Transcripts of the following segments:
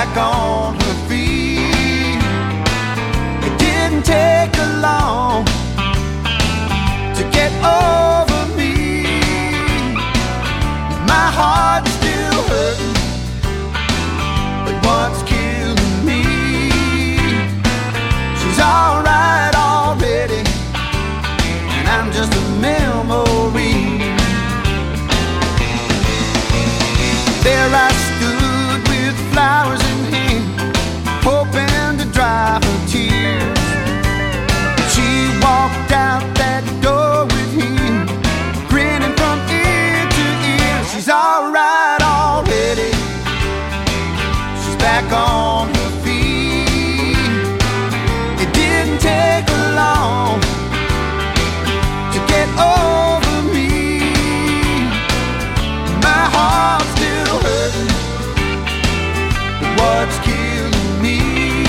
back on her feet. It didn't take her long to get over me. My heart's still hurting, but what's killing me? She's alright already, and I'm just a memory. There I stood with flowers in hand, hoping to dry her tears. She walked out that door with him, grinning from ear to ear. She's alright already, she's back on her feet. It didn't take her long to get over me. My heart's still hurting, but what's killing me?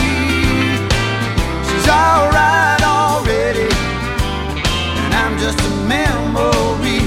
She's alright already, and I'm just a memory.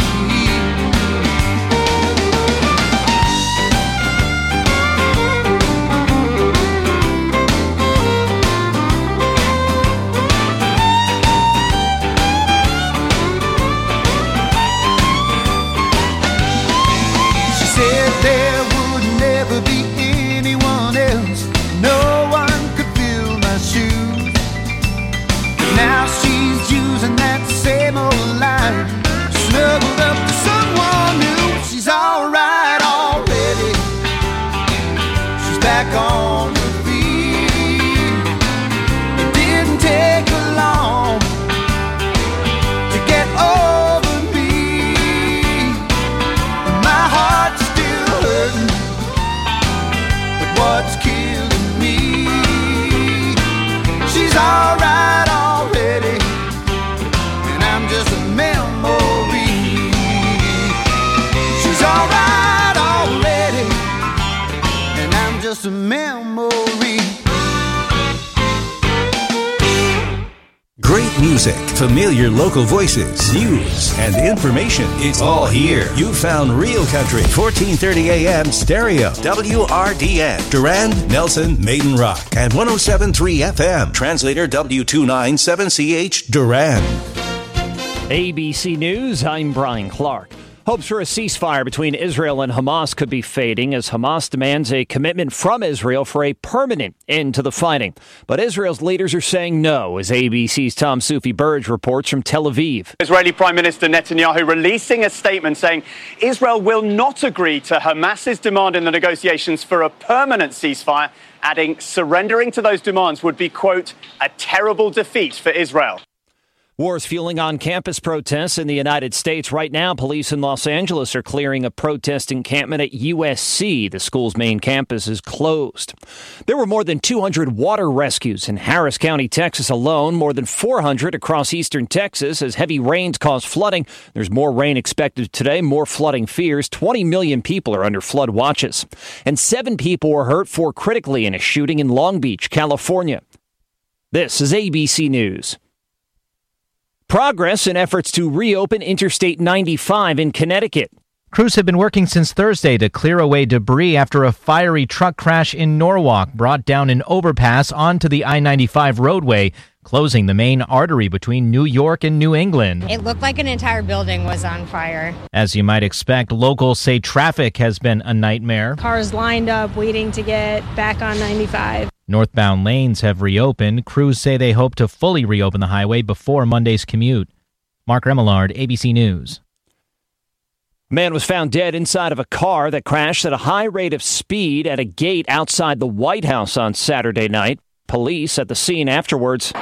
She said there would never be anyone else, no one could fill my shoes. Now she's using that same old line, snuggled up to someone new. She's alright already, she's back on her feet. It didn't take her long to get over me. My heart's still hurting, but what's killing me? She's alright already, and I'm just a memory. She's alright already, and I'm just a memory. Great music, familiar local voices, news, and information. It's all here. You found Real Country, 1430 AM stereo, WRDN, Durand, Nelson, Maiden Rock, and 107.3 FM, translator W297CH, Durand. ABC News, I'm Brian Clark. Hopes for a ceasefire between Israel and Hamas could be fading as Hamas demands a commitment from Israel for a permanent end to the fighting. But Israel's leaders are saying no, as ABC's Tom Soufi-Burge reports from Tel Aviv. Israeli Prime Minister Netanyahu releasing a statement saying Israel will not agree to Hamas's demand in the negotiations for a permanent ceasefire, adding surrendering to those demands would be, quote, a terrible defeat for Israel. War is fueling on-campus protests in the United States. Right now, police in Los Angeles are clearing a protest encampment at USC. The school's main campus is closed. There were more than 200 water rescues in Harris County, Texas alone, more than 400 across eastern Texas as heavy rains caused flooding. There's more rain expected today, more flooding fears. 20 million people are under flood watches. And 7 people were hurt, 4 critically, in a shooting in Long Beach, California. This is ABC News. Progress in efforts to reopen Interstate 95 in Connecticut. Crews have been working since Thursday to clear away debris after a fiery truck crash in Norwalk brought down an overpass onto the I-95 roadway, closing the main artery between New York and New England. It looked like an entire building was on fire. As you might expect, locals say traffic has been a nightmare. Cars lined up waiting to get back on 95. Northbound lanes have reopened. Crews say they hope to fully reopen the highway before Monday's commute. Mark Remillard, ABC News. A man was found dead inside of a car that crashed at a high rate of speed at a gate outside the White House on Saturday night. Police at the scene afterwards.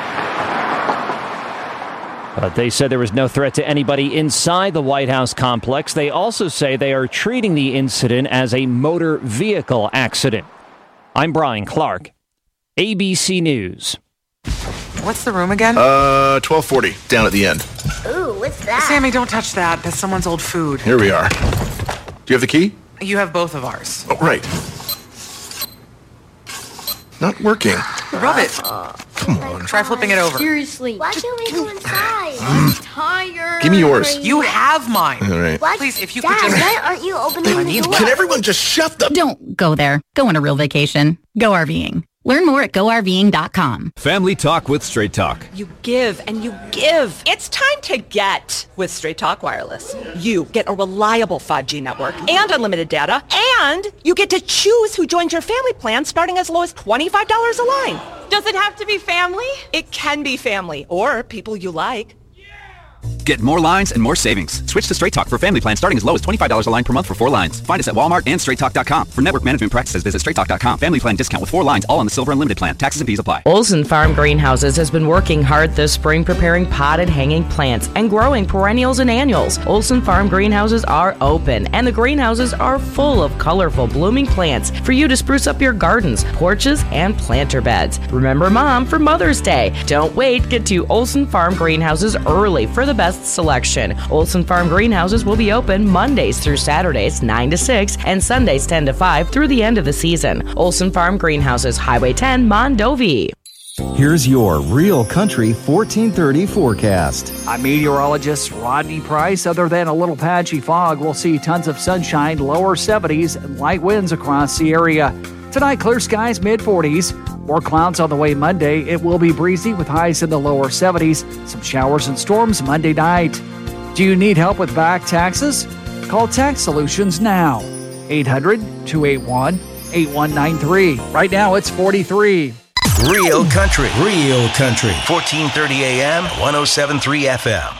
But they said there was no threat to anybody inside the White House complex. They also say they are treating the incident as a motor vehicle accident. I'm Brian Clark, ABC News. What's the room again? 1240, down at the end. Ooh, what's that? Sammy, don't touch that. That's someone's old food. Here we are. Do you have the key? You have both of ours. Oh, right. Not working. Rub it. Come on. Try flipping it over. Seriously. Why can't we go inside? I'm tired. Give me yours. You have mine. All right. What? Please, if you Dad, could just... why aren't you opening the door? Can everyone just shut the... Don't go there. Go on a real vacation. Go RVing. Learn more at GoRVing.com. Family Talk with Straight Talk. You give and you give. It's time to get with Straight Talk Wireless. You get a reliable 5G network and unlimited data, and you get to choose who joins your family plan starting as low as $25 a line. Does it have to be family? It can be family or people you like. Get more lines and more savings. Switch to Straight Talk for family plan starting as low as $25 a line per month for 4 lines. Find us at Walmart and StraightTalk.com. For network management practices, visit StraightTalk.com. Family plan discount with 4 lines, all on the Silver Unlimited plan. Taxes and fees apply. Olson Farm Greenhouses has been working hard this spring preparing potted hanging plants and growing perennials and annuals. Olson Farm Greenhouses are open, and the greenhouses are full of colorful blooming plants for you to spruce up your gardens, porches, and planter beds. Remember Mom for Mother's Day. Don't wait. Get to Olson Farm Greenhouses early for the best selection. Olson Farm Greenhouses will be open Mondays through Saturdays 9 to 6 and Sundays 10 to 5 through the end of the season. Olson Farm Greenhouses, Highway 10, Mondovi. Here's your Real Country 1430 forecast. I'm meteorologist Rodney Price. Other than a little patchy fog, we'll see tons of sunshine, lower 70s, and light winds across the area. Tonight, clear skies, mid-40s. More clouds on the way Monday. It will be breezy with highs in the lower 70s. Some showers and storms Monday night. Do you need help with back taxes? Call Tax Solutions now. 800-281-8193. Right now, it's 43. Real Country. 1430 AM, 107.3 FM.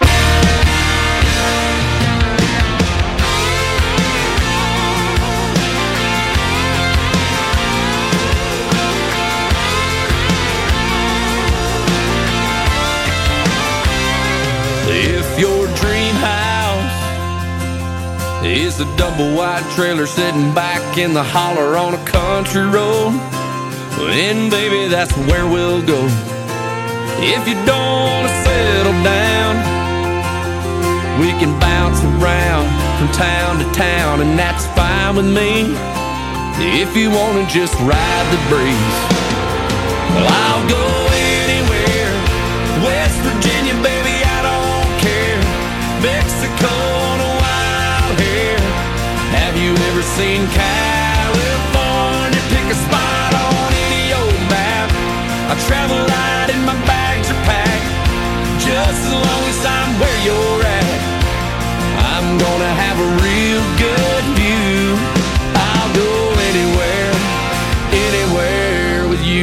If your dream house is a double wide trailer sitting back in the holler on a country road, then baby that's where we'll go. If you don't want to settle down, we can bounce around from town to town, and that's fine with me. If you want to just ride the breeze, well, I'll go anywhere. West Virginia, baby, I don't care. Mexico on a wild hair. Have you ever seen California? Pick a spot on any old map. I travel light and my bags are packed. Just as long as I'm where you're at, I'm gonna have a real good view. I'll go anywhere, anywhere with you.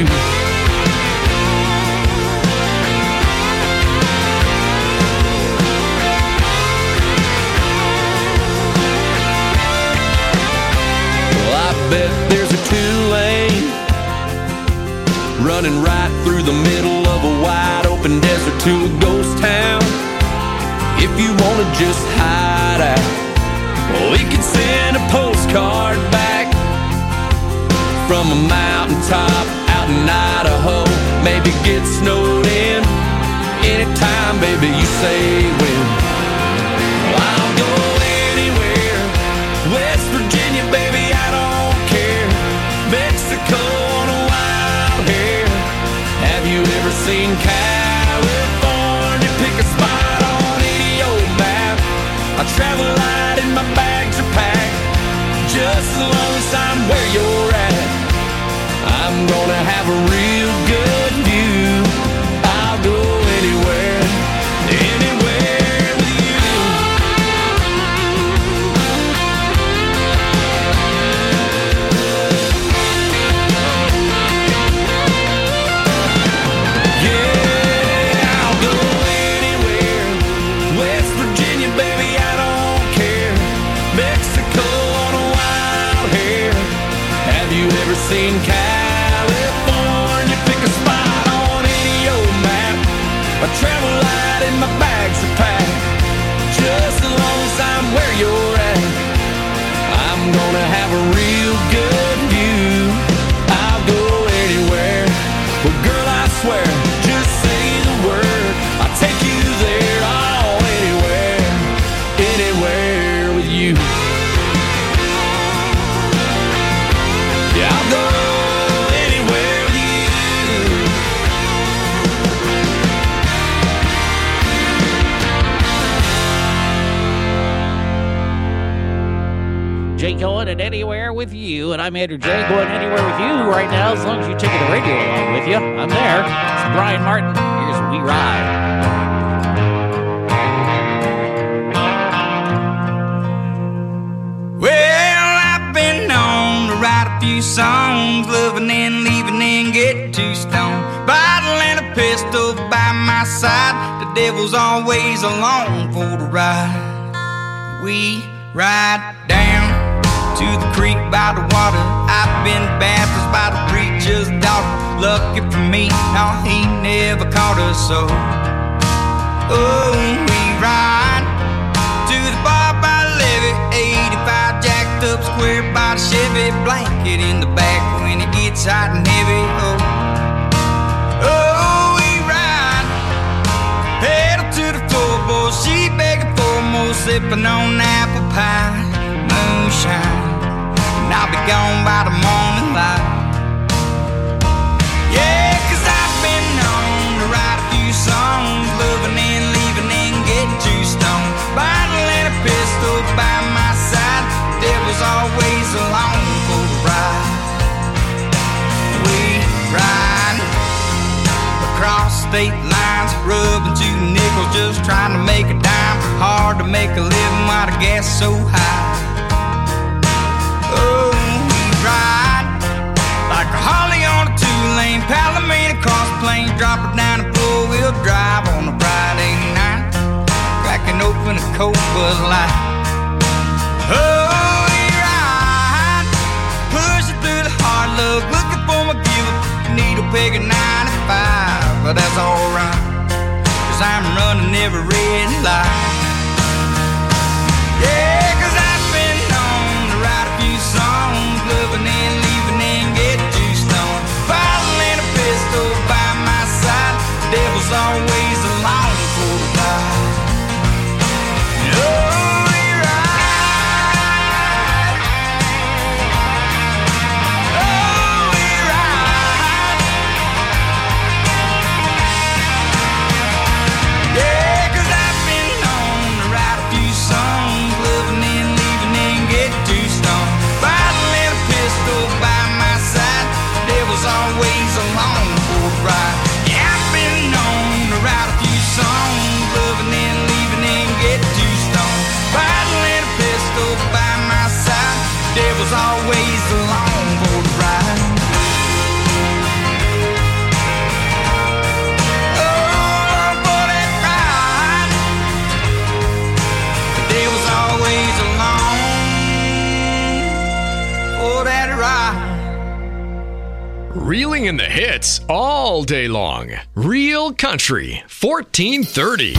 Bet there's a 2-lane running right through the middle of a wide open desert to a ghost town. If you want to just hide out, well, we could send a postcard back from a mountaintop out in Idaho. Maybe get snowed in anytime, baby, you say when. Well, I'll go anywhere. West Virginia, baby, I don't care. Mexico on a wild hair. Have you ever seen California? Pick a spot on any old map. I travel light and my bags are packed. Just as long as I'm where you're at, I'm gonna have a real good view. I'll go anywhere, anywhere with you. Seen California, pick a spot on any old map. I travel light and my bags are packed. Just as long as I'm where you're at, I'm gonna have a real good view. I'll go anywhere. Well, girl, I swear, just say the word, I'll take you there. Oh, anywhere, anywhere with you. Yeah, I'll go anywhere with you. anyone and anywhere with you. And I'm Andrew J. Going anywhere with you right now, as long as you're taking the radio along with you. I'm there. It's Brian Martin. Here's We Ride. Well, I've been known to write a few songs, loving and leaving and get too stoned. Bottle and a pistol by my side, the devil's always along for the ride. We ride down to the creek by the water. I've been baptized by the preacher's daughter. Lucky for me, no, he never caught us so. Oh, we ride to the bar by the levee, 85 jacked up square by the Chevy, blanket in the back when it gets hot and heavy. Oh, we ride, pedal to the floorboard, she begging for more, sipping on apple pie, moonshine, and I'll be gone by the morning light. Yeah, 'cause I've been known to write a few songs, loving and leaving and get too stoned. Bottle and a pistol by my side, devil's always along for the ride. We ride across state lines, rubbing 2 nickels, just trying to make a dime. Hard to make a living while the gas is so high. Oh, we ride like a Harley on a 2-lane, Palomino cross plain, drop it down a 4-wheel drive on a Friday night, cracking open a cold Bud Light. Oh, we ride, pushing through the hard luck, looking for my giver, needle peg at 95, but that's alright, 'cause I'm running every red light. Yeah, 'cause I've been known to write a few songs, loving and leaving and get too stoned. Bottle and a pistol by my side, devil's always along for the ride. Oh, we ride. Oh, we ride. Yeah, 'cause I've been known to write a few songs, loving and leaving and get too stoned. Bottle and a pistol by my side, devil's always along for the ride. Yeah, I've been known to write a few songs, loving and leaving and get too stoned. Bottle and a pistol by my side, devil's always along for the ride. Oh, for that ride, the devil's always along for that ride. Reeling in the hits all day long. Real Country 1430.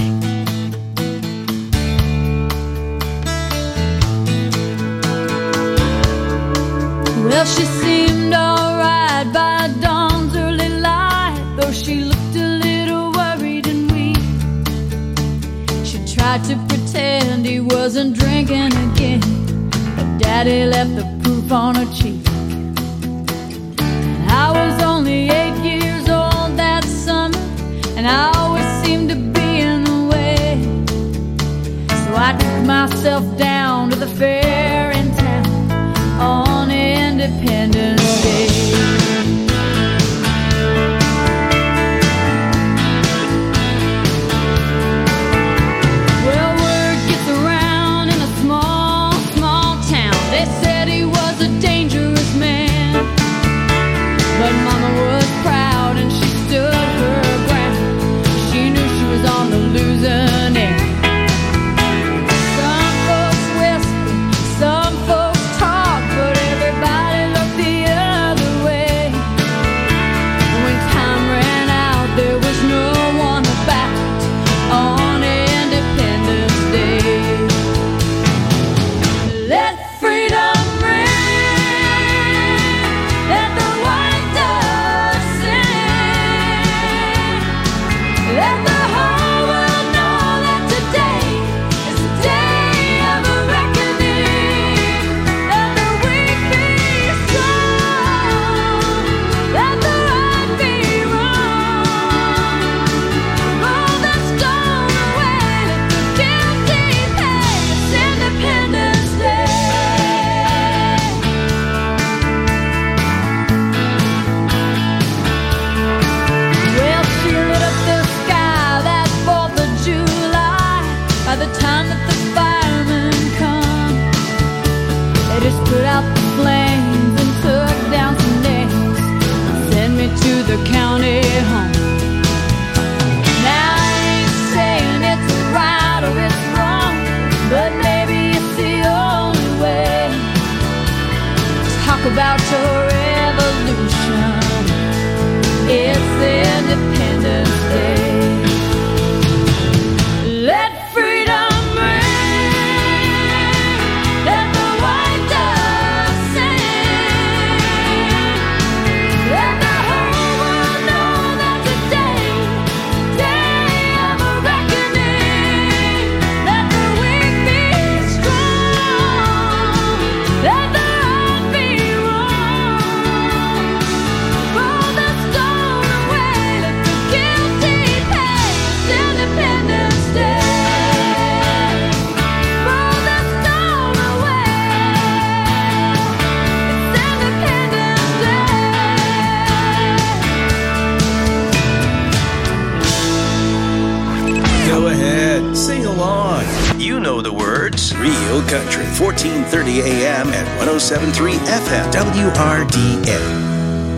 Well, she seemed alright by dawn's early light, though she looked a little worried and weak. She tried to pretend he wasn't drinking again, but Daddy left the proof on her cheek. And I was only 8 years old that summer, and I always seemed to be in the way. So I took myself down to the fair in town on Independence Day. Well, word gets around in a small, small town. They said he was a dangerous man, but Mama was proud and she stood her ground. She knew she was on the losing end. Some folks Real Country, 1430 AM and 107.3 FM, WRDA.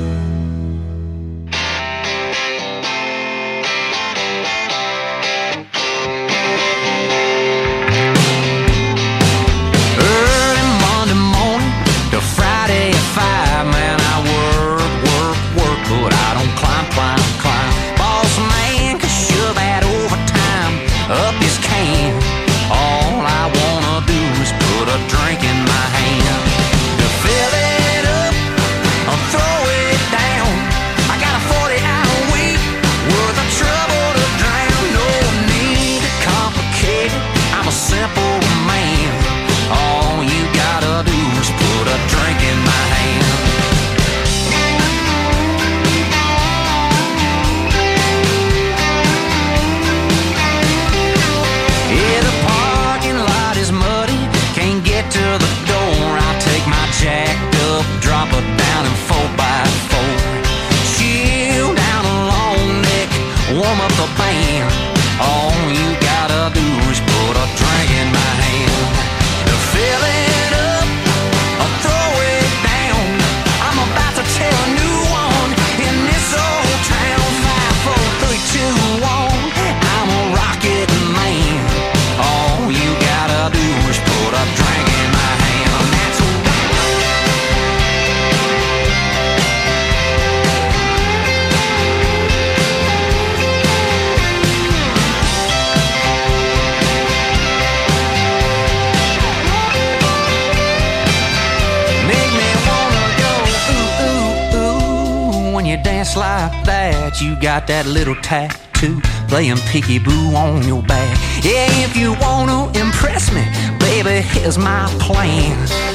Like that, you got that little tattoo playing peekaboo on your back. Yeah, if you wanna impress me, baby, here's my plan.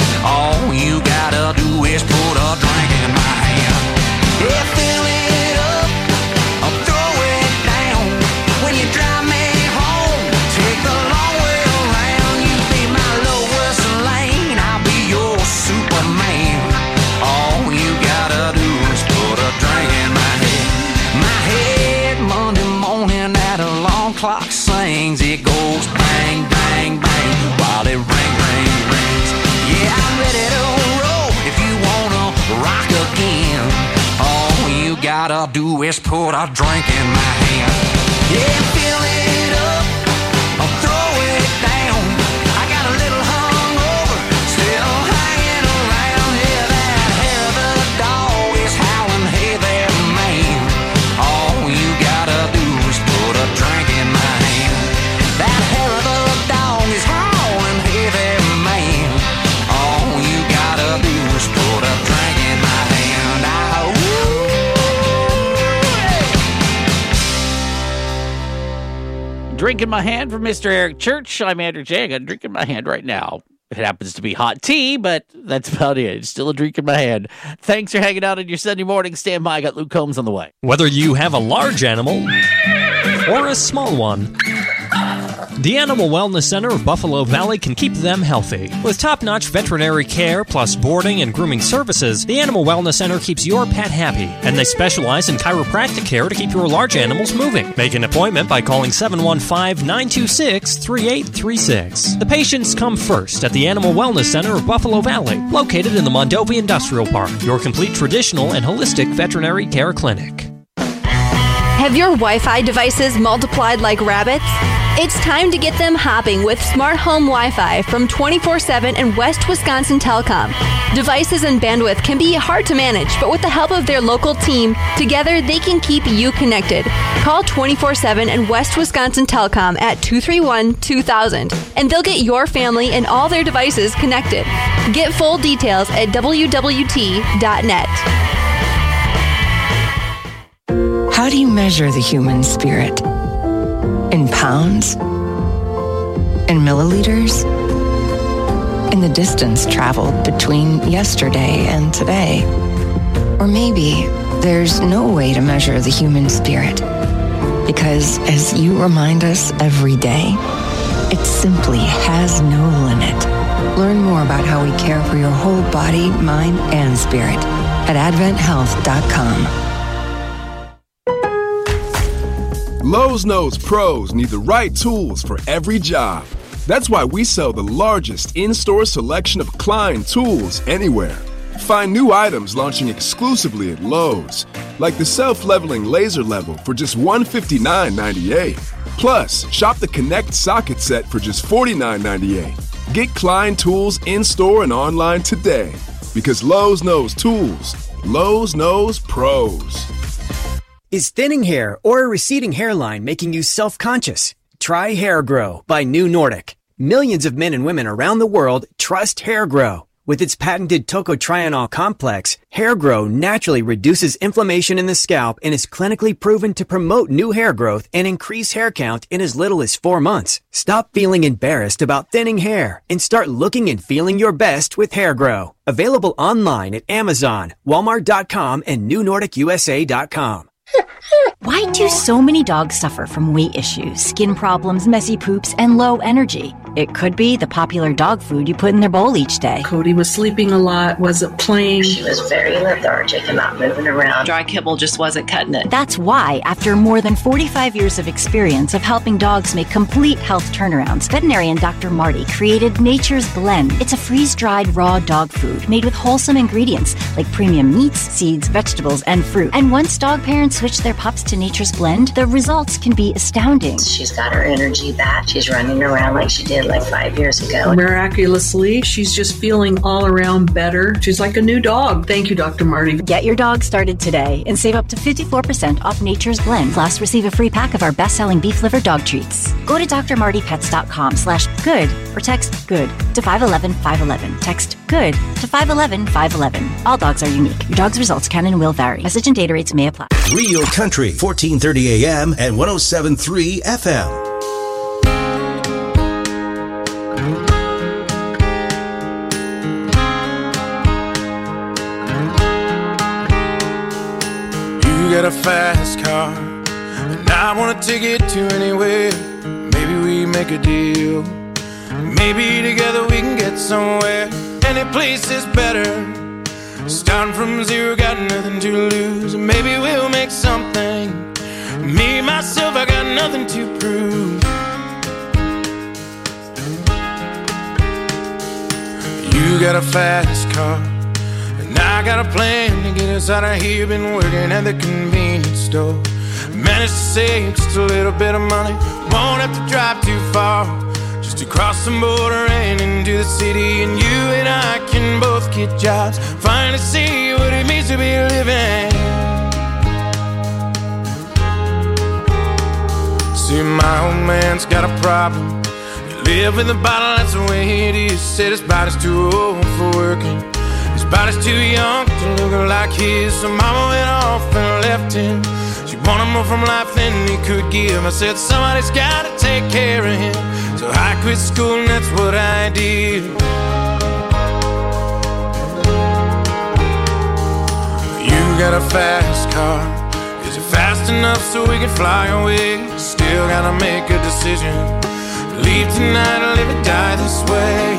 All you gotta do is put a drink in my hand. Yeah, fill it up or throw it down. When you drive me home, take the long way around. You be my Lois Lane, I'll be your Superman. All you gotta do is put a drink in my head. My head Monday morning at alarm clock sings. It goes bang, bang, bang while it rings. Yeah, I'm ready to roll if you wanna rock again. All you gotta do is put a drink in my hand. Yeah, fill it up or throw it down. I got a little hungover, still hanging around. Yeah, that hair of the dog is howling, hey there, man. All you gotta do is put a drink in my hand. That hair of the dog is howling, hey there, man. All you gotta do is put a drink in my hand. Drink in my hand from Mr. Eric Church. I'm Andrew J. I got a drink in my hand right now. It happens to be hot tea, but that's about it. It's still a drink in my hand. Thanks for hanging out on your Sunday morning. Stand by. I got Luke Combs on the way. Whether you have a large animal or a small one, the Animal Wellness Center of Buffalo Valley can keep them healthy. With top-notch veterinary care plus boarding and grooming services, the Animal Wellness Center keeps your pet happy, and they specialize in chiropractic care to keep your large animals moving. Make an appointment by calling 715-926-3836. The patients come first at the Animal Wellness Center of Buffalo Valley, located in the Mondovi Industrial Park, your complete traditional and holistic veterinary care clinic. Have your Wi-Fi devices multiplied like rabbits? It's time to get them hopping with Smart Home Wi-Fi from 24/7 and West Wisconsin Telecom. Devices and bandwidth can be hard to manage, but with the help of their local team, together they can keep you connected. Call 24/7 and West Wisconsin Telecom at 231-2000, and they'll get your family and all their devices connected. Get full details at wwt.net. How do you measure the human spirit? In pounds? In milliliters? In the distance traveled between yesterday and today? Or maybe there's no way to measure the human spirit, because as you remind us every day, it simply has no limit. Learn more about how we care for your whole body, mind, and spirit at AdventHealth.com. Lowe's knows pros need the right tools for every job. That's why we sell the largest in-store selection of Klein tools anywhere. Find new items launching exclusively at Lowe's, like the self-leveling laser level for just $159.98. Plus, shop the Connect socket set for just $49.98. Get Klein tools in-store and online today, because Lowe's knows tools. Lowe's knows pros. Is thinning hair or a receding hairline making you self-conscious? Try Hair Grow by New Nordic. Millions of men and women around the world trust Hair Grow. With its patented tocotrienol complex, Hair Grow naturally reduces inflammation in the scalp and is clinically proven to promote new hair growth and increase hair count in as little as 4 months. Stop feeling embarrassed about thinning hair and start looking and feeling your best with Hair Grow. Available online at Amazon, Walmart.com, and NewNordicUSA.com. Why do so many dogs suffer from weight issues, skin problems, messy poops, and low energy? It could be the popular dog food you put in their bowl each day. Cody was sleeping a lot, wasn't playing. She was very lethargic and not moving around. Dry kibble just wasn't cutting it. That's why, after more than 45 years of experience of helping dogs make complete health turnarounds, veterinarian Dr. Marty created Nature's Blend. It's a freeze-dried raw dog food made with wholesome ingredients like premium meats, seeds, vegetables, and fruit. And once dog parents switch their pups to Nature's Blend, the results can be astounding. She's got her energy back. She's running around like she did like 5 years ago. Miraculously, she's just feeling all around better. She's like a new dog. Thank you, Dr. Marty. Get your dog started today and save up to 54% off Nature's Blend. Plus, receive a free pack of our best-selling beef liver dog treats. Go to drmartypets.com/good or text GOOD to 511-511. Text GOOD to 511-511. All dogs are unique. Your dog's results can and will vary. Message and data rates may apply. Real Country, 1430 AM and 107.3 FM. You got a fast car, and I wanna take it to anywhere. Maybe we make a deal. Maybe together we can get somewhere. Any place is better. Starting from zero, got nothing to lose. Maybe we'll make something. Me, myself, I got nothing to prove. You got a fast car, and I got a plan to get us out of here. Been working at the convenience store. Managed to save just a little bit of money. Won't have to drive too far, just to cross the border and into the city. And you and I can both get jobs, finally see what it means to be living. See, my old man's got a problem. You live in the bottle, that's the way it is. Said his body's too old for working, his body's too young to look like his. So mama went off and left him. She wanted more from life than he could give. I said somebody's gotta take care of him. So I quit school and that's what I did. You got a fast car. Is it fast enough so we can fly away? Still gotta make a decision. Leave tonight or live or die this way.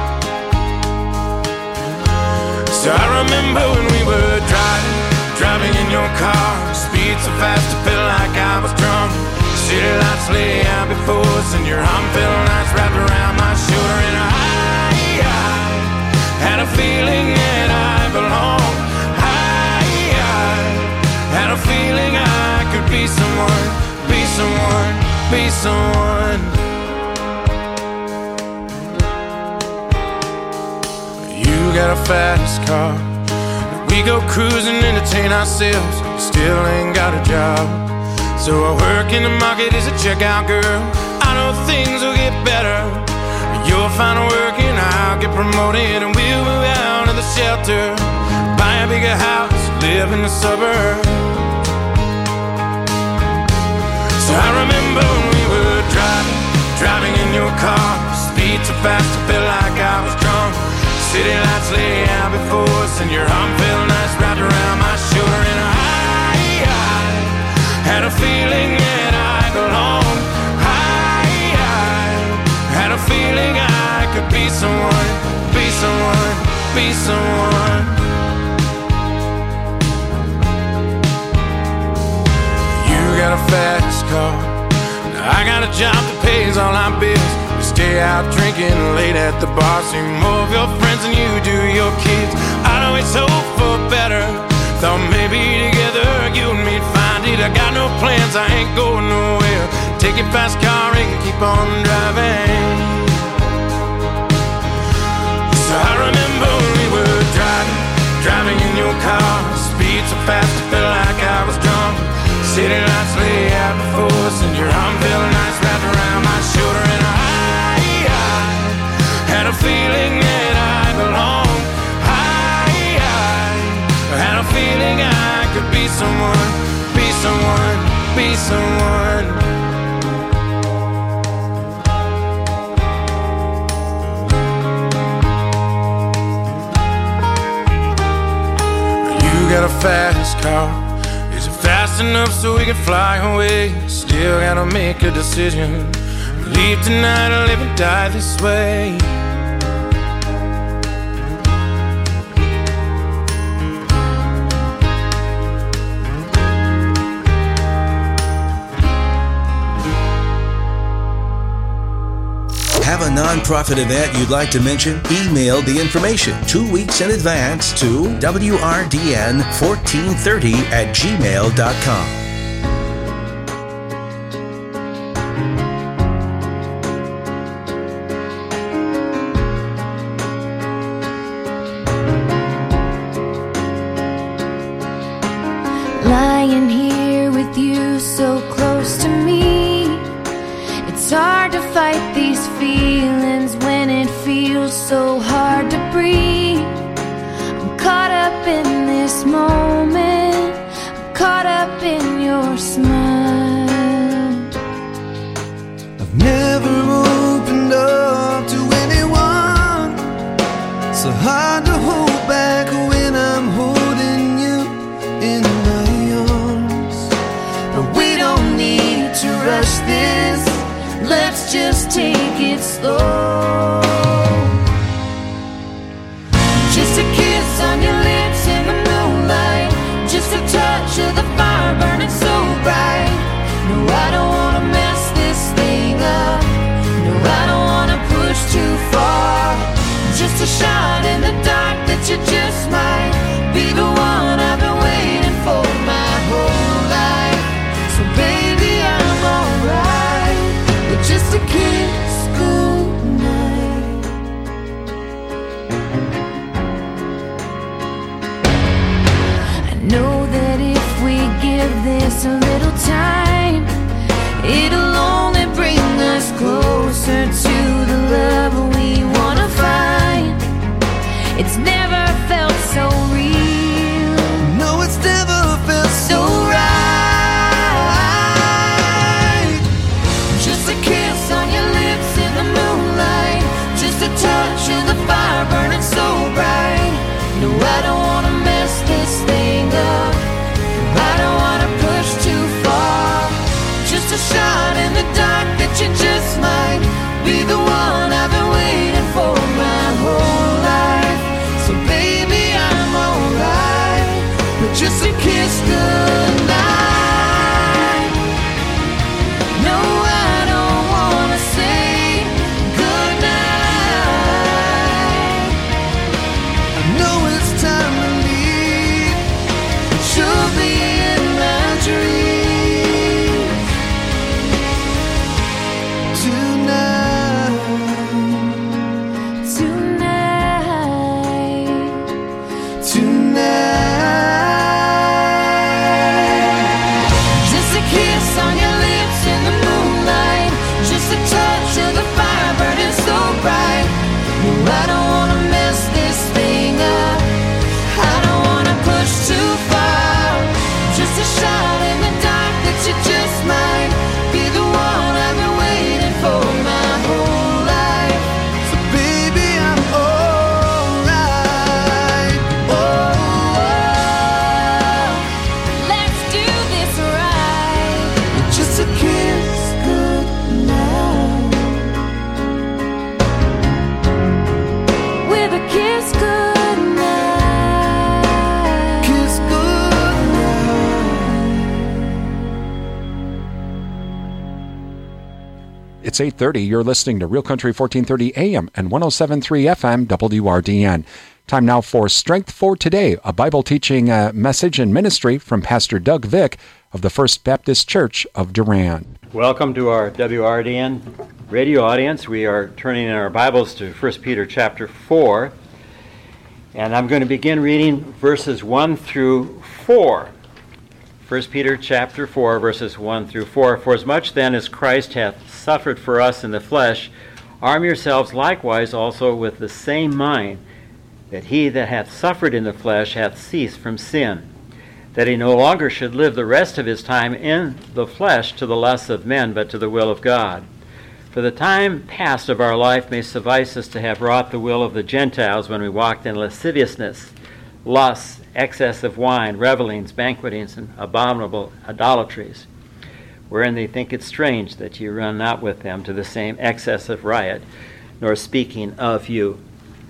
So I remember when we were driving in your car. Speed so fast I felt like I was drunk. City lights lay out before us, and your arm felt nice wrapped around my shoulder. And I had a feeling that I belonged. I had a feeling I could be someone, be someone, be someone. You got a fast car. We go cruising, entertain ourselves. Still ain't got a job. So I work in the market as a checkout girl. I know things will get better. You'll find work and I'll get promoted, and we'll move out of the shelter, buy a bigger house, live in the suburbs. So I remember when we were driving in your car. Speed so fast I felt like I was drunk. City lights lay out before us, and your arm felt nice wrapped around my shoulder. And I had a feeling that I belonged. I had a feeling I could be someone, be someone, be someone. You got a fast car, I got a job that pays all our bills. We stay out drinking late at the bar. See more of your friends than you do your kids. I'd always hope for better. Thought maybe together you and me'd find it. I got no plans, I ain't going nowhere. Take your fast car and keep on driving. So I remember we were driving in your car. Speed so fast I felt like I was drunk. City lights lay out before us, and your arm felt nice wrapped around my shoulder. And I had a feeling that I belonged. I had a feeling I could be someone, be someone, be someone. You got a fast car. Is it fast enough so we can fly away? Still gotta make a decision. Leave tonight or live and die this way. Have a nonprofit event you'd like to mention? Email the information 2 weeks in advance to wrdn1430@gmail.com. Lying here with you so close to me, it's hard to fight these feelings when it feels so hard to breathe. I'm caught up in this moment, I'm caught up in your smile. I've never opened up to anyone, so hard to hold back when I'm holding you in my arms. But we don't need to rush this, let's just take it slow. Just a kiss on your lips in the moonlight, just a touch of the fire burning so bright. No, I don't wanna mess this thing up, no, I don't wanna push too far. Just a shot in the dark that you just might be the one I've been waiting for my whole life. So baby, I'm alright with just a kiss goodnight. I know that if we give this a little time, it'll only bring us closer to the love we wanna find. It's never felt so real. No, it's never felt so right. Just a kiss on your lips in the moonlight, just a touch of the fire burning so bright. No, I don't wanna mess this thing up, I don't wanna push too far. Just a shot in the dark that you just might be the one I've been waiting for my whole life. So It's 8:30. You're listening to Real Country 1430 AM and 107.3 FM WRDN. Time now for Strength for Today, a Bible teaching message and ministry from Pastor Doug Vick of the First Baptist Church of Durand. Welcome to our WRDN radio audience. We are turning in our Bibles to 1 Peter chapter 4, and I'm going to begin reading verses 1 through 4. 1 Peter chapter 4, verses 1 through 4. For as much then as Christ hath suffered for us in the flesh, arm yourselves likewise also with the same mind, that he that hath suffered in the flesh hath ceased from sin, that he no longer should live the rest of his time in the flesh to the lusts of men, but to the will of God. For the time past of our life may suffice us to have wrought the will of the Gentiles when we walked in lasciviousness, lusts, excess of wine, revellings, banquetings, and abominable idolatries, wherein they think it strange that ye run not with them to the same excess of riot, nor speaking of you.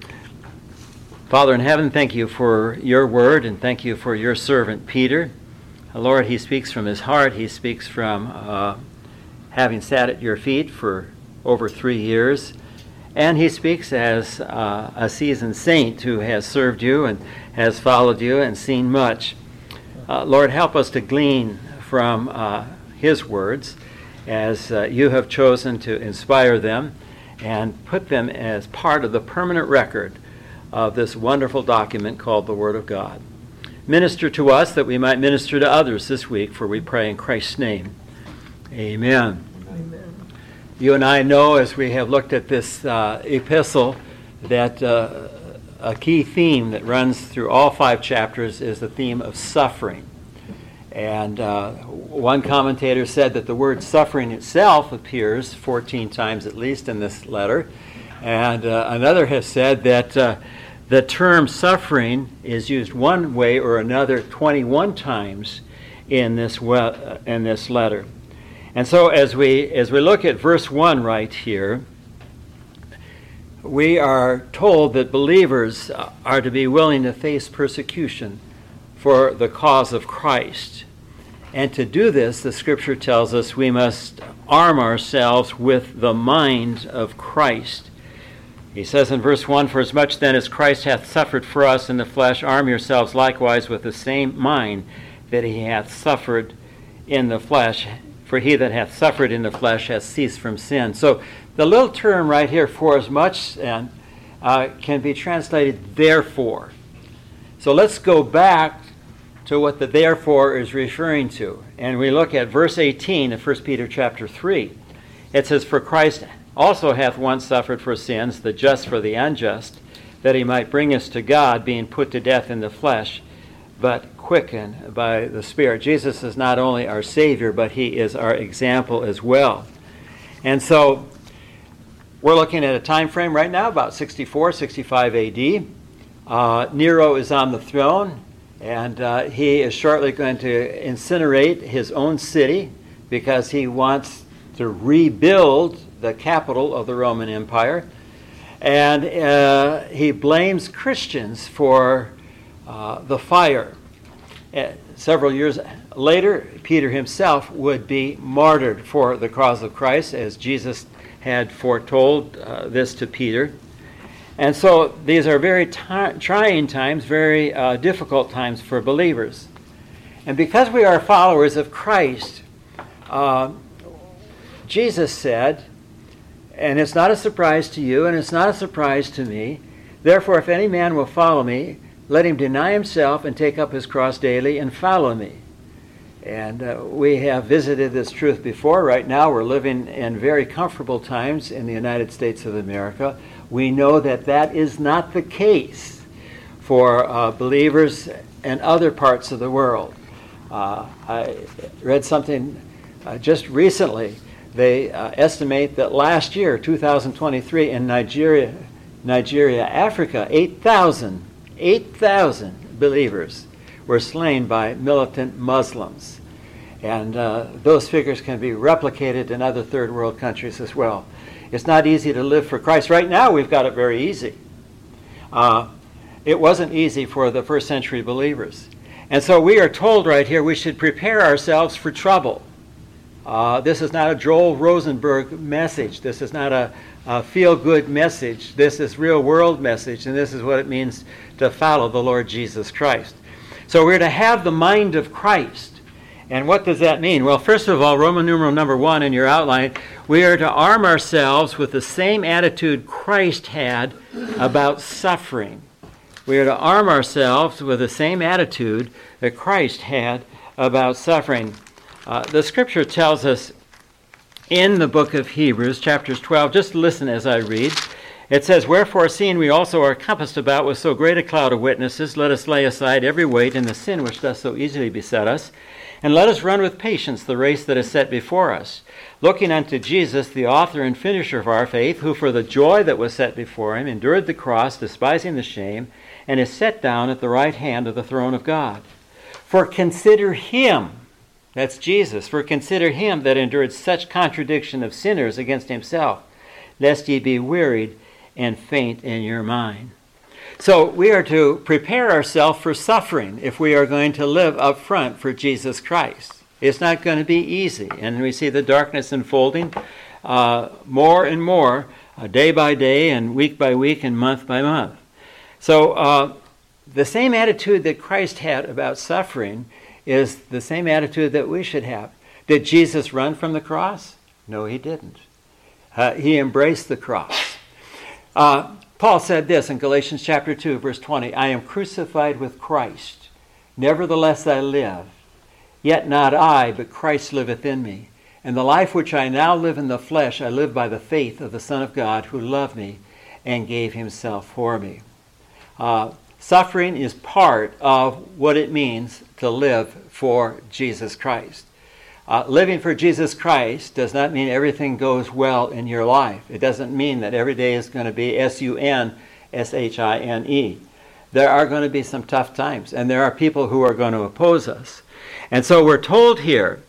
Father in heaven, thank you for your word, and thank you for your servant Peter. Lord, he speaks from his heart. He speaks from having sat at your feet for over 3 years. And he speaks as a seasoned saint who has served you and has followed you and seen much. Lord, help us to glean from his words as you have chosen to inspire them and put them as part of the permanent record of this wonderful document called the Word of God. Minister to us that we might minister to others this week, for we pray in Christ's name. Amen. Amen. You and I know, as we have looked at this epistle, that a key theme that runs through all 5 chapters is the theme of suffering. And one commentator said that the word suffering itself appears 14 times at least in this letter. And another has said that the term suffering is used one way or another 21 times in this letter. And so as we look at verse 1 right here, we are told that believers are to be willing to face persecution for the cause of Christ. And to do this, the Scripture tells us we must arm ourselves with the mind of Christ. He says in verse 1, For as much then as Christ hath suffered for us in the flesh, arm yourselves likewise with the same mind that he hath suffered in the flesh. For he that hath suffered in the flesh hath ceased from sin. So the little term right here, for as much, can be translated therefore. So let's go back to what the therefore is referring to. And we look at verse 18 of 1 Peter chapter 3. It says, For Christ also hath once suffered for sins, the just for the unjust, that he might bring us to God, being put to death in the flesh, but quickened by the Spirit. Jesus is not only our Savior, but he is our example as well. And so we're looking at a time frame right now, about 64, 65 A.D. Nero is on the throne, and he is shortly going to incinerate his own city because he wants to rebuild the capital of the Roman Empire. And he blames Christians for the fire. Several years later, Peter himself would be martyred for the cause of Christ, as Jesus had foretold this to Peter. And so these are very trying times, very difficult times for believers. And because we are followers of Christ, Jesus said, and it's not a surprise to you, and it's not a surprise to me, therefore if any man will follow me, let him deny himself and take up his cross daily and follow me. And we have visited this truth before. Right now we're living in very comfortable times in the United States of America. We know that that is not the case for believers in other parts of the world. I read something just recently. They estimate that last year, 2023, in Nigeria, Africa, 8,000 believers were slain by militant Muslims. And those figures can be replicated in other third world countries as well. It's not easy to live for Christ. Right now, we've got it very easy. It wasn't easy for the first century believers. And so we are told right here we should prepare ourselves for trouble. This is not a Joel Rosenberg message. This is not a feel-good message. This is real-world message, and this is what it means to follow the Lord Jesus Christ. So we're to have the mind of Christ. And what does that mean? Well, first of all, Roman numeral number 1 in your outline, we are to arm ourselves with the same attitude Christ had about suffering. We are to arm ourselves with the same attitude that Christ had about suffering. The Scripture tells us in the book of Hebrews, chapters 12, just listen as I read. It says, "Wherefore, seeing we also are compassed about with so great a cloud of witnesses, let us lay aside every weight and the sin which doth so easily beset us, and let us run with patience the race that is set before us, looking unto Jesus, the author and finisher of our faith, who for the joy that was set before him endured the cross, despising the shame, and is set down at the right hand of the throne of God. For consider him," that's Jesus, "for consider him that endured such contradiction of sinners against himself, lest ye be wearied and faint in your mind." So we are to prepare ourselves for suffering if we are going to live up front for Jesus Christ. It's not going to be easy, and we see the darkness unfolding more and more, day by day and week by week and month by month. So the same attitude that Christ had about suffering is the same attitude that we should have. Did Jesus run from the cross? No, he didn't. He embraced the cross. Paul said this in Galatians chapter 2, verse 20, "I am crucified with Christ. Nevertheless I live. Yet not I, but Christ liveth in me. And the life which I now live in the flesh, I live by the faith of the Son of God, who loved me and gave himself for me." Suffering is part of what it means to live for Jesus Christ. Living for Jesus Christ does not mean everything goes well in your life. It doesn't mean that every day is going to be sunshine. There are going to be some tough times, and there are people who are going to oppose us. And so we're told here,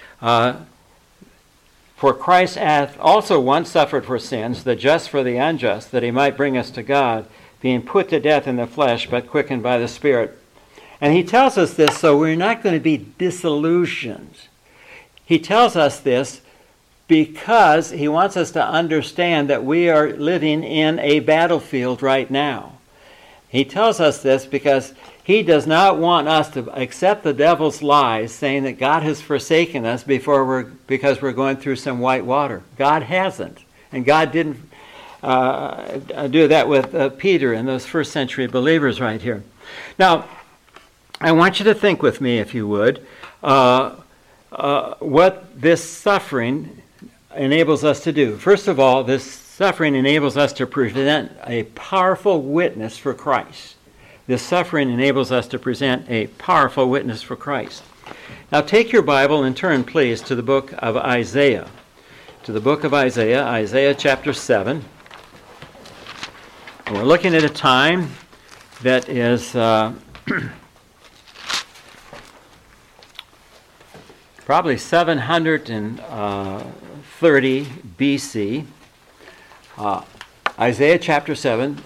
"For Christ hath also once suffered for sins, the just for the unjust, that he might bring us to God, being put to death in the flesh, but quickened by the Spirit." And he tells us this so we're not going to be disillusioned. He tells us this because he wants us to understand that we are living in a battlefield right now. He tells us this because he does not want us to accept the devil's lies saying that God has forsaken us because we're going through some white water. God hasn't. And God didn't do that with Peter and those first century believers right here. Now, I want you to think with me, if you would, what this suffering enables us to do. First of all, this suffering enables us to present a powerful witness for Christ. This suffering enables us to present a powerful witness for Christ. Now take your Bible and turn, please, to the book of Isaiah. To the book of Isaiah, Isaiah chapter 7. And we're looking at a time that is probably 730 BC. Isaiah chapter 7.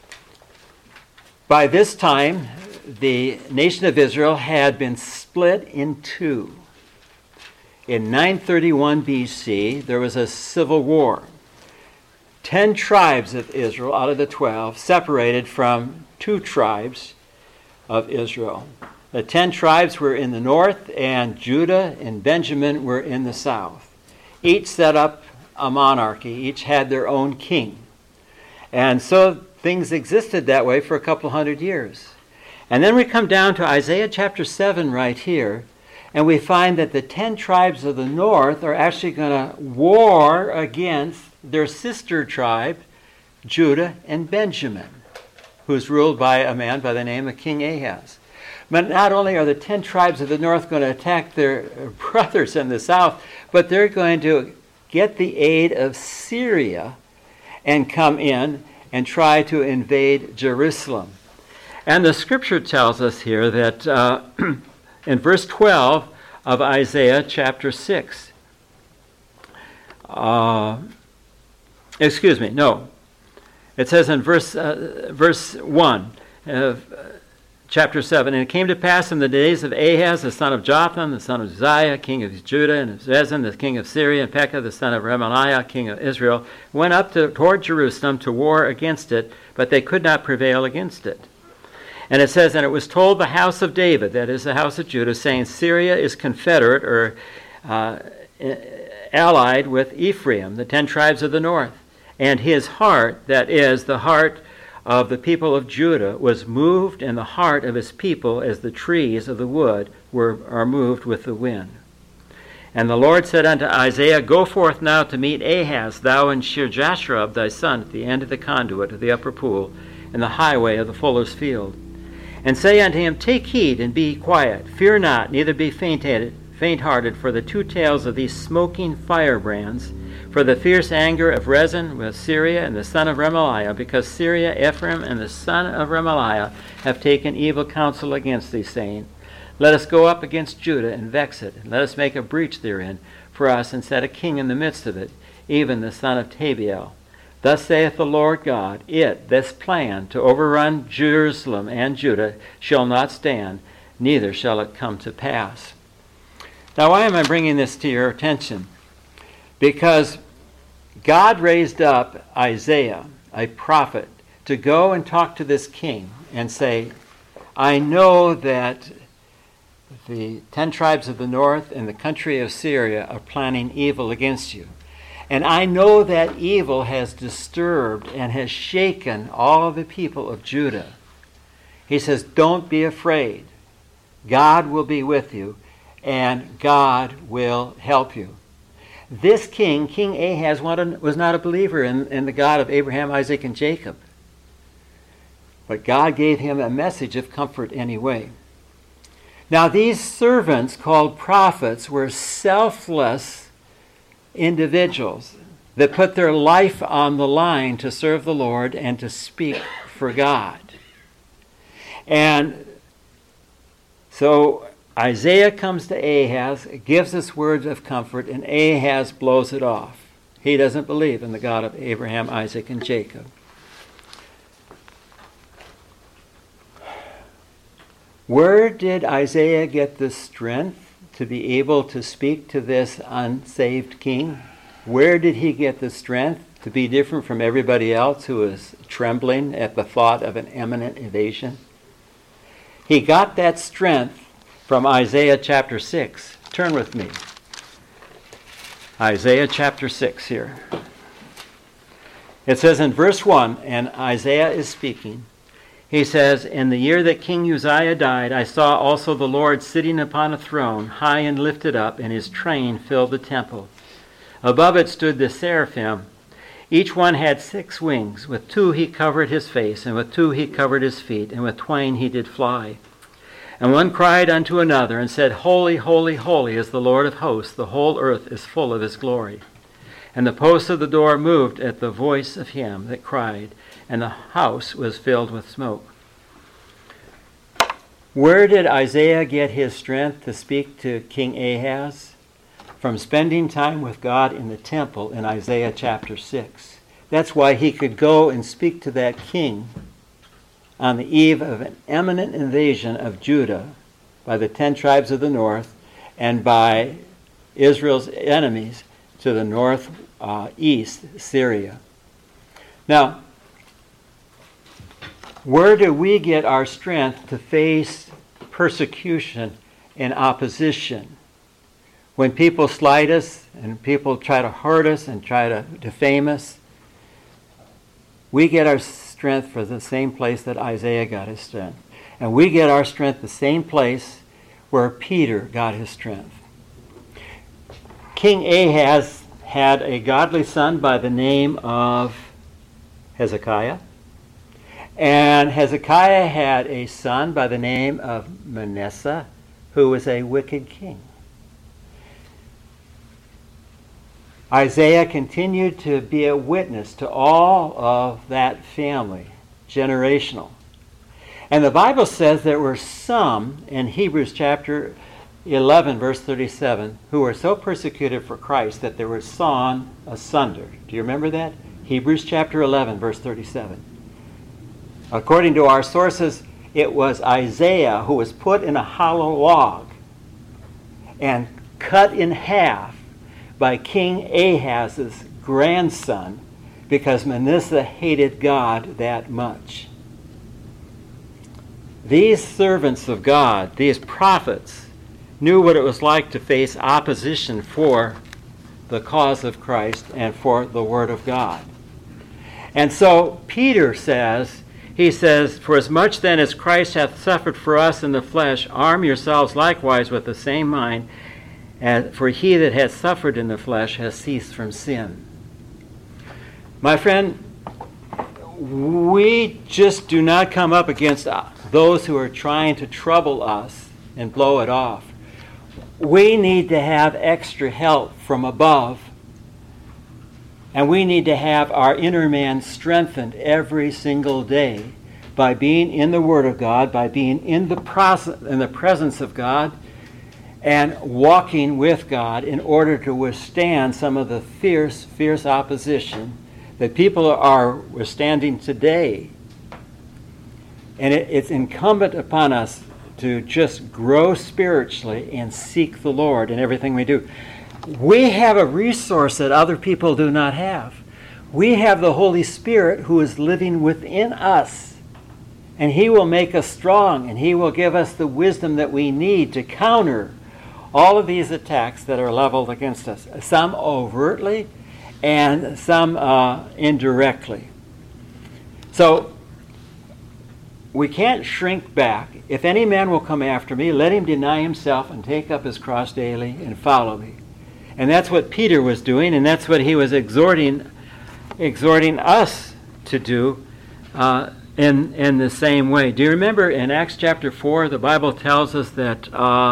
By this time, the nation of Israel had been split in two. In 931 BC, there was a civil war. 10 tribes of Israel out of the 12 separated from 2 tribes of Israel. The 10 tribes were in the north, and Judah and Benjamin were in the south. Each set up a monarchy. Each had their own king. And so things existed that way for a couple hundred years. And then we come down to Isaiah chapter 7 right here, and we find that the 10 tribes of the north are actually going to war against their sister tribe, Judah and Benjamin, who's ruled by a man by the name of King Ahaz. But not only are the 10 tribes of the north going to attack their brothers in the south, but they're going to get the aid of Syria and come in and try to invade Jerusalem. And the scripture tells us here that in verse 12 of Isaiah chapter 6, it says in verse 1 of chapter 7, and it came to pass in the days of Ahaz, the son of Jotham, the son of Uzziah, king of Judah, and of Rezin, the king of Syria, and Pekah, the son of Remaliah, king of Israel, went up toward Jerusalem to war against it, but they could not prevail against it. And it says, and it was told the house of David, that is the house of Judah, saying, Syria is confederate or allied with Ephraim, the 10 tribes of the north. And his heart, that is the heart of the people of Judah, was moved in the heart of his people as the trees of the wood are moved with the wind. And the Lord said unto Isaiah, Go forth now to meet Ahaz, thou and Shear-Jashub thy son, at the end of the conduit of the upper pool, in the highway of the fuller's field. And say unto him, Take heed and be quiet, fear not, neither be faint-hearted for the 2 tails of these smoking firebrands, for the fierce anger of Rezin with Syria and the son of Remaliah, because Syria, Ephraim, and the son of Remaliah have taken evil counsel against thee, saying, Let us go up against Judah and vex it, and let us make a breach therein for us, and set a king in the midst of it, even the son of Tabiel. Thus saith the Lord God, this plan to overrun Jerusalem and Judah, shall not stand, neither shall it come to pass. Now, why am I bringing this to your attention? Because God raised up Isaiah, a prophet, to go and talk to this king and say, I know that the 10 tribes of the north and the country of Syria are planning evil against you. And I know that evil has disturbed and has shaken all of the people of Judah. He says, don't be afraid. God will be with you, and God will help you. This king, King Ahaz, was not a believer in the God of Abraham, Isaac, and Jacob. But God gave him a message of comfort anyway. Now, these servants called prophets were selfless individuals that put their life on the line to serve the Lord and to speak for God. And so Isaiah comes to Ahaz, gives us words of comfort, and Ahaz blows it off. He doesn't believe in the God of Abraham, Isaac, and Jacob. Where did Isaiah get the strength to be able to speak to this unsaved king? Where did he get the strength to be different from everybody else who was trembling at the thought of an imminent invasion? He got that strength from Isaiah chapter 6. Turn with me. Isaiah chapter 6 here. It says in verse 1, and Isaiah is speaking, he says, In the year that King Uzziah died, I saw also the Lord sitting upon a throne, high and lifted up, and his train filled the temple. Above it stood the seraphim. Each one had 6 wings. With 2 he covered his face, and with 2 he covered his feet, and with 2 he did fly. And one cried unto another, and said, Holy, holy, holy is the Lord of hosts. The whole earth is full of his glory. And the posts of the door moved at the voice of him that cried, and the house was filled with smoke. Where did Isaiah get his strength to speak to King Ahaz? From spending time with God in the temple in Isaiah chapter 6. That's why he could go and speak to that king on the eve of an imminent invasion of Judah by the 10 tribes of the north and by Israel's enemies to the northeast, Syria. Now, where do we get our strength to face persecution and opposition? When people slight us and people try to hurt us and try to defame us, we get our strength from the same place that Isaiah got his strength. And we get our strength the same place where Peter got his strength. King Ahaz had a godly son by the name of Hezekiah. And Hezekiah had a son by the name of Manasseh, who was a wicked king. Isaiah continued to be a witness to all of that family, generational. And the Bible says there were some in Hebrews chapter 11, verse 37, who were so persecuted for Christ that they were sawn asunder. Do you remember that? Hebrews chapter 11, verse 37. According to our sources, it was Isaiah who was put in a hollow log and cut in half by King Ahaz's grandson because Manasseh hated God that much. These servants of God, these prophets, knew what it was like to face opposition for the cause of Christ and for the Word of God. And so Peter says, for as much then as Christ hath suffered for us in the flesh, arm yourselves likewise with the same mind, for he that hath suffered in the flesh has ceased from sin. My friend, we just do not come up against those who are trying to trouble us and blow it off. We need to have extra help from above. And we need to have our inner man strengthened every single day by being in the Word of God, by being in the presence of God, and walking with God in order to withstand some of the fierce opposition that people are withstanding today. And it's incumbent upon us to just grow spiritually and seek the Lord in everything we do. We have a resource that other people do not have. We have the Holy Spirit who is living within us. And He will make us strong, and He will give us the wisdom that we need to counter all of these attacks that are leveled against us, some overtly and some indirectly. So we can't shrink back. If any man will come after me, let him deny himself and take up his cross daily and follow me. And that's what Peter was doing, and that's what he was exhorting us to do in the same way. Do you remember in Acts chapter 4, the Bible tells us that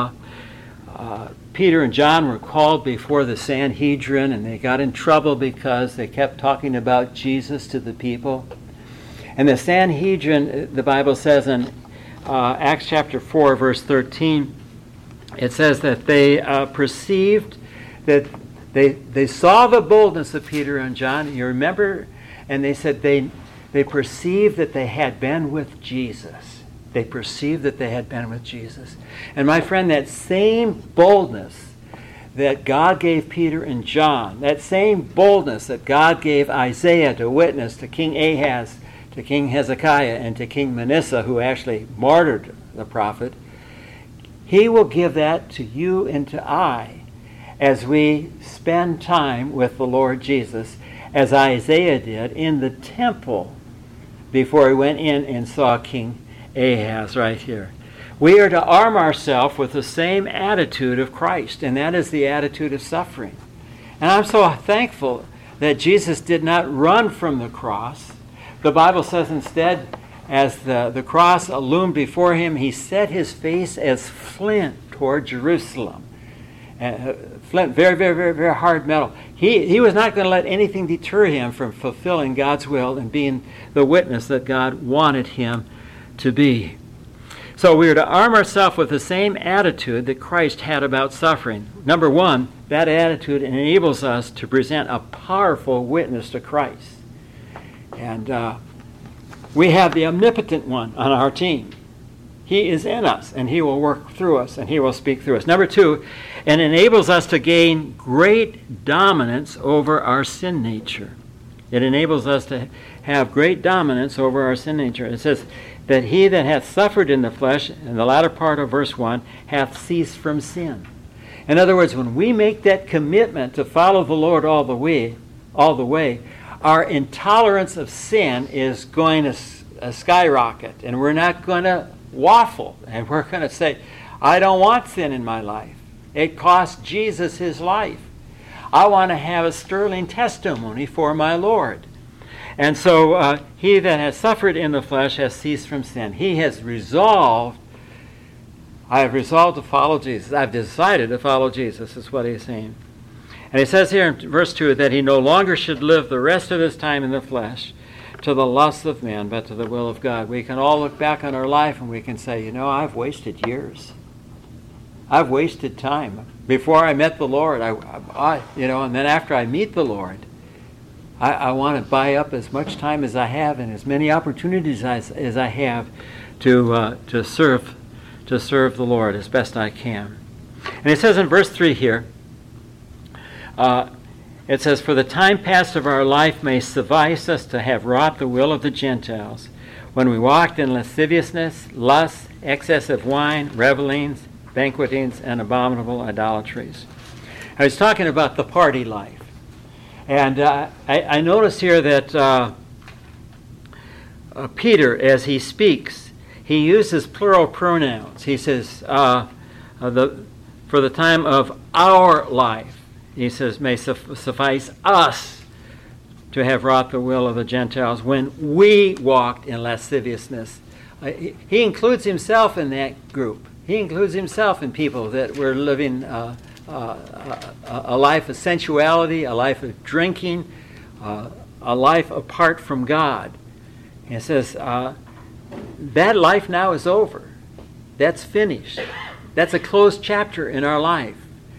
Peter and John were called before the Sanhedrin, and they got in trouble because they kept talking about Jesus to the people. And the Sanhedrin, the Bible says in Acts chapter 4, verse 13, it says that they perceived that they saw the boldness of Peter and John. You remember? And they said they perceived that they had been with Jesus. They perceived that they had been with Jesus. And my friend, that same boldness that God gave Peter and John, that same boldness that God gave Isaiah to witness to King Ahaz, to King Hezekiah, and to King Manasseh, who actually martyred the prophet, He will give that to you and to I as we spend time with the Lord Jesus, as Isaiah did in the temple before he went in and saw King Ahaz right here. We are to arm ourselves with the same attitude of Christ, and that is the attitude of suffering. And I'm so thankful that Jesus did not run from the cross. The Bible says instead, as the cross loomed before him, he set his face as flint toward Jerusalem. Flint, very, very, very, very hard metal. He was not going to let anything deter him from fulfilling God's will and being the witness that God wanted him to be. So we are to arm ourselves with the same attitude that Christ had about suffering. Number one, that attitude enables us to present a powerful witness to Christ. And we have the omnipotent one on our team. He is in us, and he will work through us, and he will speak through us. Number two, it enables us to gain great dominance over our sin nature. It enables us to have great dominance over our sin nature. It says that he that hath suffered in the flesh, in the latter part of verse 1, hath ceased from sin. In other words, when we make that commitment to follow the Lord all the way, our intolerance of sin is going to skyrocket, and we're not going to waffle, and we're going to say, I don't want sin in my life. It cost Jesus his life. I want to have a sterling testimony for my Lord. And so he that has suffered in the flesh has ceased from sin. He has resolved, I have resolved to follow Jesus. I've decided to follow Jesus, is what he's saying. And he says here in verse 2 that he no longer should live the rest of his time in the flesh to the lusts of men, but to the will of God. We can all look back on our life and we can say, I've wasted years. I've wasted time. Before I met the Lord, and then after I meet the Lord, I want to buy up as much time as I have and as many opportunities as I have to serve the Lord as best I can. And it says in verse 3 here, it says, "For the time past of our life may suffice us to have wrought the will of the Gentiles, when we walked in lasciviousness, lust, excess of wine, revelings, banquetings, and abominable idolatries." I was talking about the party life. And I notice here that Peter, as he speaks, he uses plural pronouns. He says, for the time of our life, he says, may suffice us to have wrought the will of the Gentiles when we walked in lasciviousness. He includes himself in that group. He includes himself in people that were living a life of sensuality, a life of drinking, a life apart from God. And it says, that life now is over. That's finished. That's a closed chapter in our life.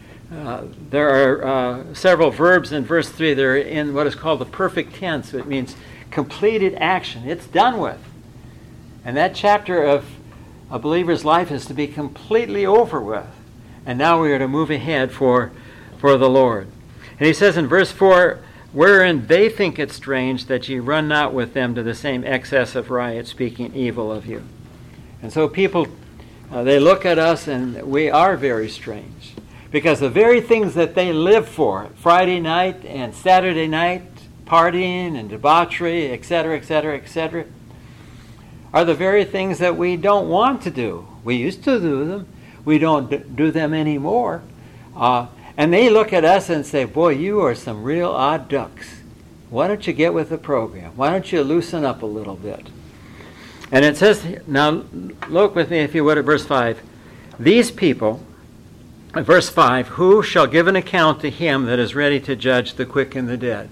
There are several verbs in verse 3 that are in what is called the perfect tense. It means completed action. It's done with. And that chapter of a believer's life is to be completely over with. And now we are to move ahead for the Lord. And he says in verse 4, "Wherein they think it strange that ye run not with them to the same excess of riot, speaking evil of you." And so people, they look at us and we are very strange. Because the very things that they live for, Friday night and Saturday night, partying and debauchery, etc., etc., etc., are the very things that we don't want to do. We used to do them. We don't do them anymore. And they look at us and say, "Boy, you are some real odd ducks. Why don't you get with the program? Why don't you loosen up a little bit?" And it says, now look with me if you would at verse 5. These people, verse 5, "Who shall give an account to him that is ready to judge the quick and the dead?"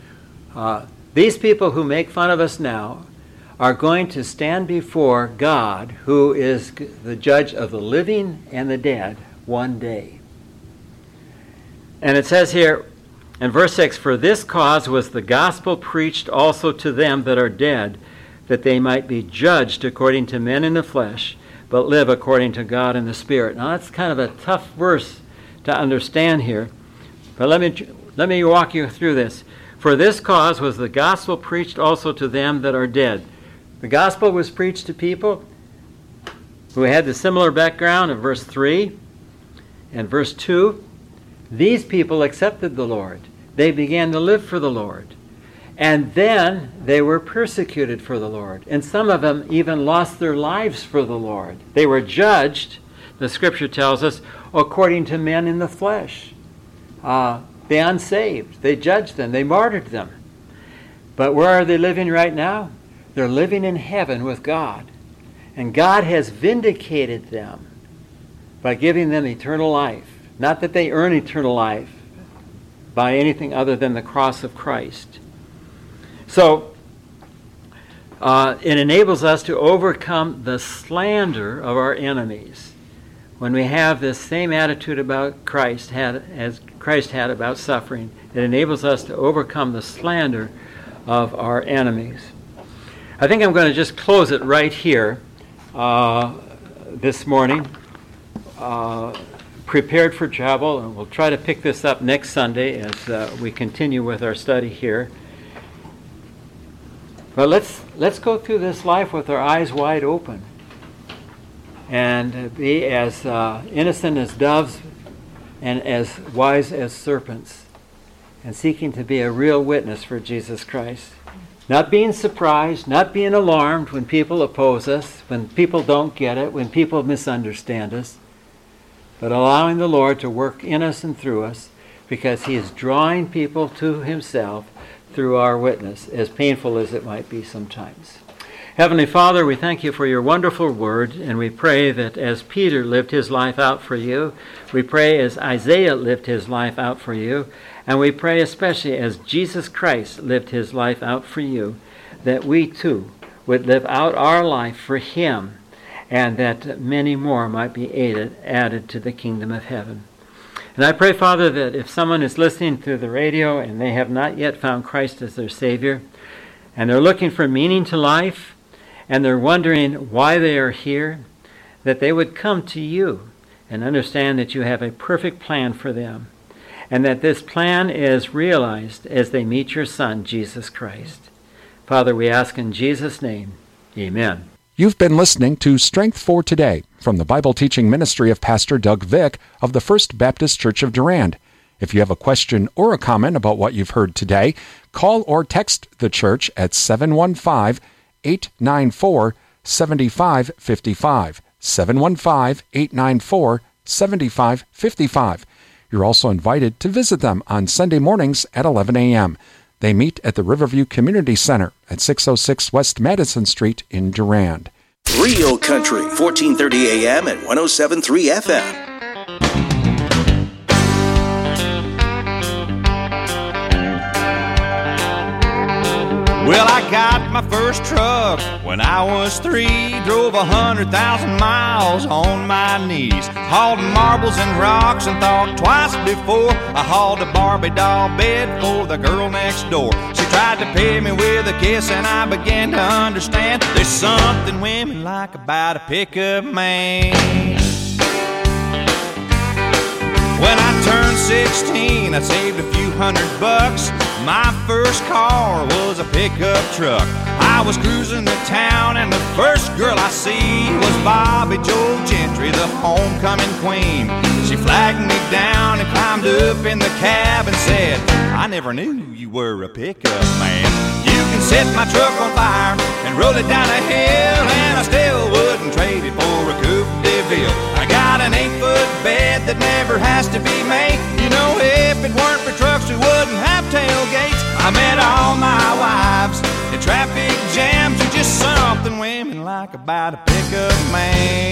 These people who make fun of us now are going to stand before God, who is the judge of the living and the dead, one day. And it says here in verse 6, "For this cause was the gospel preached also to them that are dead, that they might be judged according to men in the flesh, but live according to God in the Spirit." Now that's kind of a tough verse to understand here, but let me walk you through this. "For this cause was the gospel preached also to them that are dead." The gospel was preached to people who had the similar background in verse 3 and verse 2. These people accepted the Lord. They began to live for the Lord. And then they were persecuted for the Lord. And some of them even lost their lives for the Lord. They were judged, the scripture tells us, according to men in the flesh. The unsaved. They judged them. They martyred them. But where are they living right now? They're living in heaven with God. And God has vindicated them by giving them eternal life. Not that they earn eternal life by anything other than the cross of Christ. So, it enables us to overcome the slander of our enemies. When we have this same attitude about Christ as Christ had about suffering, it enables us to overcome the slander of our enemies. I think I'm going to just close it right here this morning. Prepared for travel, and we'll try to pick this up next Sunday as we continue with our study here. But let's go through this life with our eyes wide open and be as innocent as doves and as wise as serpents, and seeking to be a real witness for Jesus Christ. Not being surprised, not being alarmed when people oppose us, when people don't get it, when people misunderstand us, but allowing the Lord to work in us and through us, because He is drawing people to Himself through our witness, as painful as it might be sometimes. Heavenly Father, we thank You for Your wonderful word, and we pray that as Peter lived his life out for You, we pray as Isaiah lived his life out for You, and we pray especially as Jesus Christ lived His life out for You, that we too would live out our life for Him, and that many more might be added to the kingdom of heaven. And I pray, Father, that if someone is listening through the radio and they have not yet found Christ as their Savior, and they're looking for meaning to life, and they're wondering why they are here, that they would come to you and understand that you have a perfect plan for them, and that this plan is realized as they meet your Son, Jesus Christ. Father, we ask in Jesus' name, amen. You've been listening to Strength for Today from the Bible teaching ministry of Pastor Doug Vick of the First Baptist Church of Durand. If you have a question or a comment about what you've heard today, call or text the church at 715-894-7555. 715-894-7555. You're also invited to visit them on Sunday mornings at 11 a.m. They meet at the Riverview Community Center at 606 West Madison Street in Durand. Real Country, 1430 AM and 107.3 FM. Well, I got my first truck when I was 3. Drove 100,000 miles on my knees. Hauled marbles and rocks and thought twice before I hauled a Barbie doll bed for the girl next door. She tried to pay me with a kiss and I began to understand there's something women like about a pickup man. When I turned 16, I saved a few $100. My first car was a pickup truck. I was cruising to town and the first girl I see was Bobby Joe Gentry, the homecoming queen. She flagged me down and climbed up in the cab and said, I never knew you were a pickup man. You can set my truck on fire and roll it down a hill, and I still wouldn't trade it for a Coupe de Ville. I got an 8-foot bed that never has to be made. You know, if it weren't for trucks, we wouldn't have tailgates. I met all my wives in traffic jams. You're just something women like about a pickup man.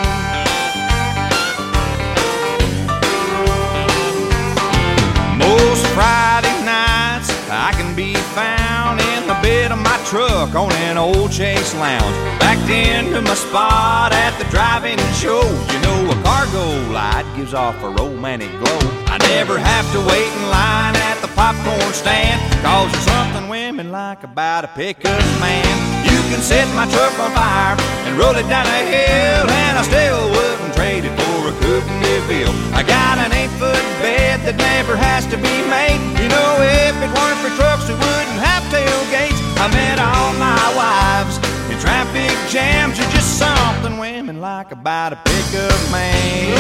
Most Friday nights I can be found in the bed of my truck on an old Chase Lounge, backed into my spot at the drive-in show. You know, a cargo light gives off a romantic glow. I never have to wait in line at the popcorn stand, cause there's something women like about a pickup man. You can set my truck on fire and roll it down a hill, and I still wouldn't trade it for a Coupe de Ville. I got an 8-foot bed that never has to be made. You know, if it weren't for trucks, we wouldn't have tailgates. I met all my wives in traffic jams. You're just something women like about a pickup man.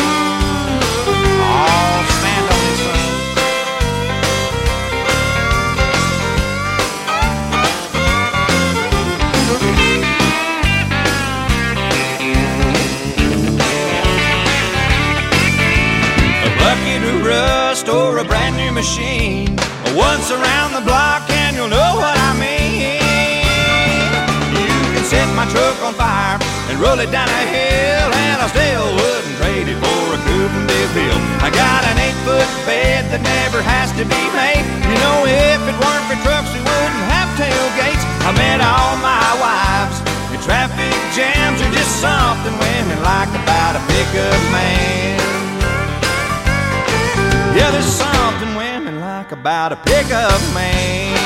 Oh, stand on this side. A bucket of rust or a brand new machine, once around the block and you'll know what I mean. You can set my truck on fire and roll it down a hill, and I still wouldn't trade it for a Coupe de Ville. I got an 8-foot bed that never has to be made. You know, if it weren't for trucks, we wouldn't have tailgates. I met all my wives in traffic jams. Are just something women like about a pickup man. Yeah, there's something women like about a pickup man.